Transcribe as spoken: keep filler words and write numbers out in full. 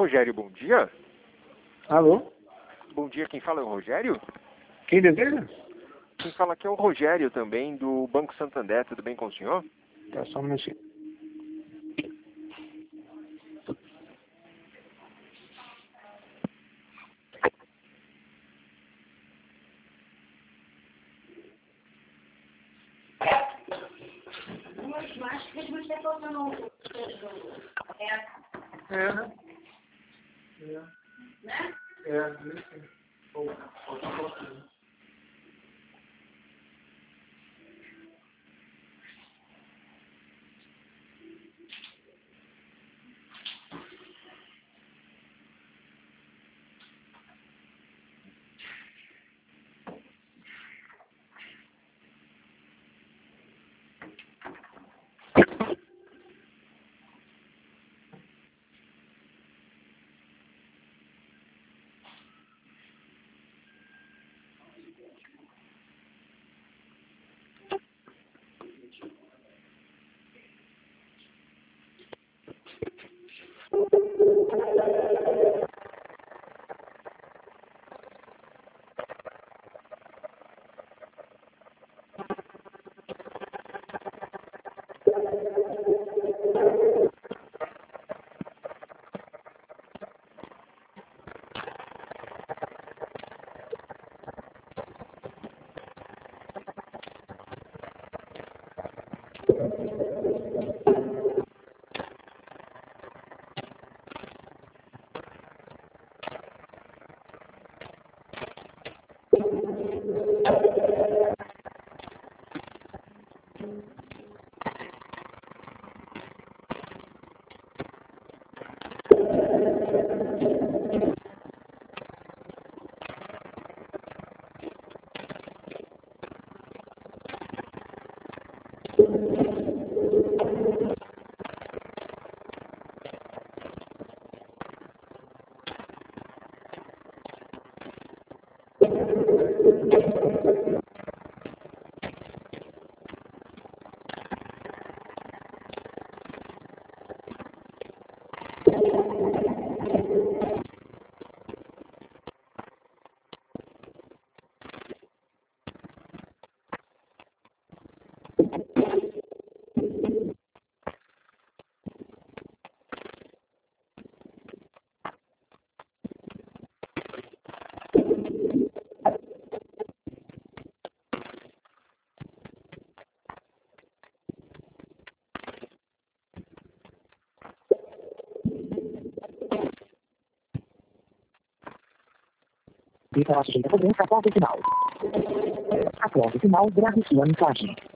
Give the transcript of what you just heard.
Rogério, bom dia. Alô? Bom dia, quem fala é o Rogério? Quem deseja? Quem fala aqui é o Rogério também, do Banco Santander, tudo bem com o senhor? Tá, só um minutinho. É, né? É. Né? É, isso. Ou, ou tá pouquinho. E para a sujeita cobrança após o final. Após o final, grave sua mensagem.